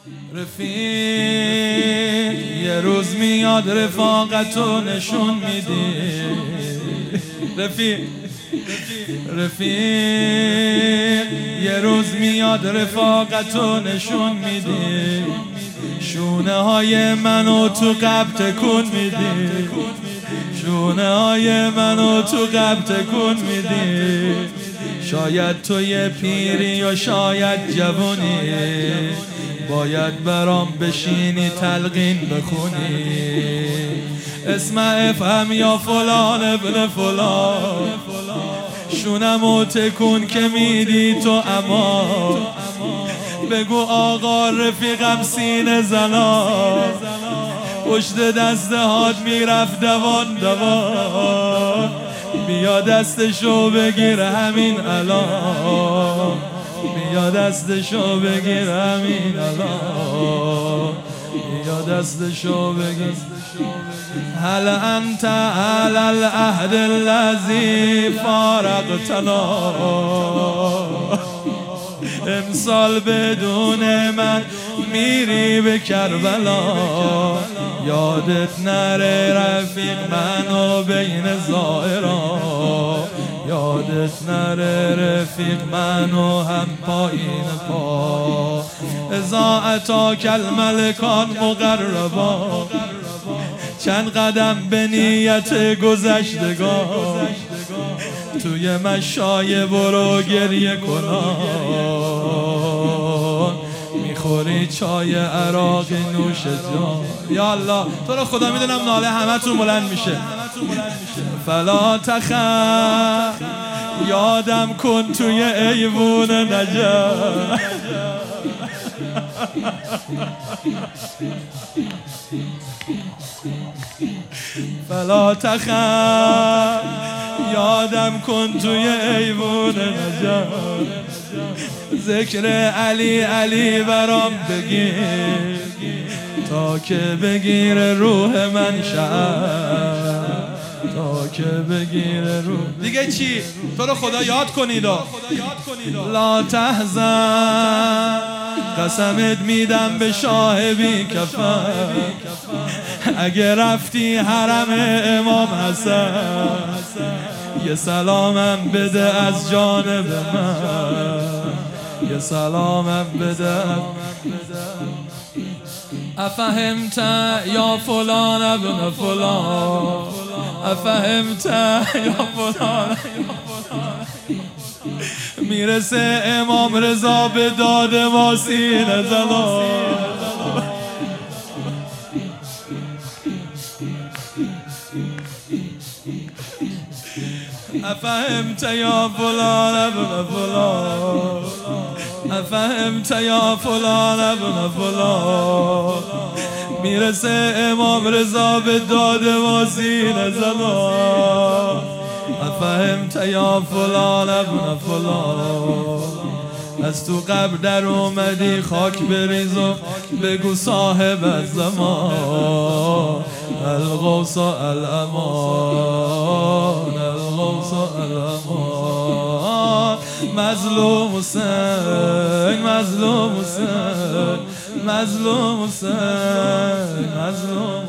رفیق یه روز میاد رفاقتو نشون میدی. رفیق یه روز میاد رفاقتو نشون میدی. شونه های منو تو قبر تکون میدی. شونه های منو تو قبر تکون میدی. شاید تو یه پیری یا شاید جوونی، باید برام بشینی تلقین بخونی. اسمع افهم یا فلان ابن فلان، شونمو تکون که میدی تو اما بگو آقا رفیقم سینه زنان. پشت دست هات میرفت دوان دوان، بیا دستشو بگیر همین الان. بیا دستشو بگیر همین الان. بیا دستشو بگیر. هل انت على العهد الذي فارقتنا، امسال بدون من میری به کربلا. یادت نره رفیق منو بین زائرا، یادت نره رفیق منو هم پایین پا. اذا اتاک الملکان مقربا، چند قدم به نیت گذشتگان. توی مشای برو گریه کنان، میخوری چای عراق نوش جان. یا الله تو رو خدا میدونم ناله همه تون بلند میشه. فلا تخف یادم کن توی ایوون نجف. فلا تخف یادم کن توی ایوون نجف. ذکر علی علی برام بگیر تا که بگیر روح من شب، تا که بگیر روح. دیگه چی؟ تو رو خدا یاد کنید. لا تحزن قسمت میدم به شاه بی کفن، اگه رفتی حرم امام حسن یه سلامم بده از جانب من. یه سلامم بده. افهمت یا فلان ابن فلان، افهمت یا فلان. میرسه امام رضا به داد ما سینه زنان. افهمت یا فلان ابن فلان، افهمت یا فلان ابن فلان. میرسه امام رضا به داد ما سینه زنان. افهمت یا فلان ابن فلان. از تو قبر در اومدی خاک بریز و بگو صاحب الزمان. الغوث الامان، الغوث الامان. مظلوم حسین، مظلوم حسین، مظلوم حسین، مظلوم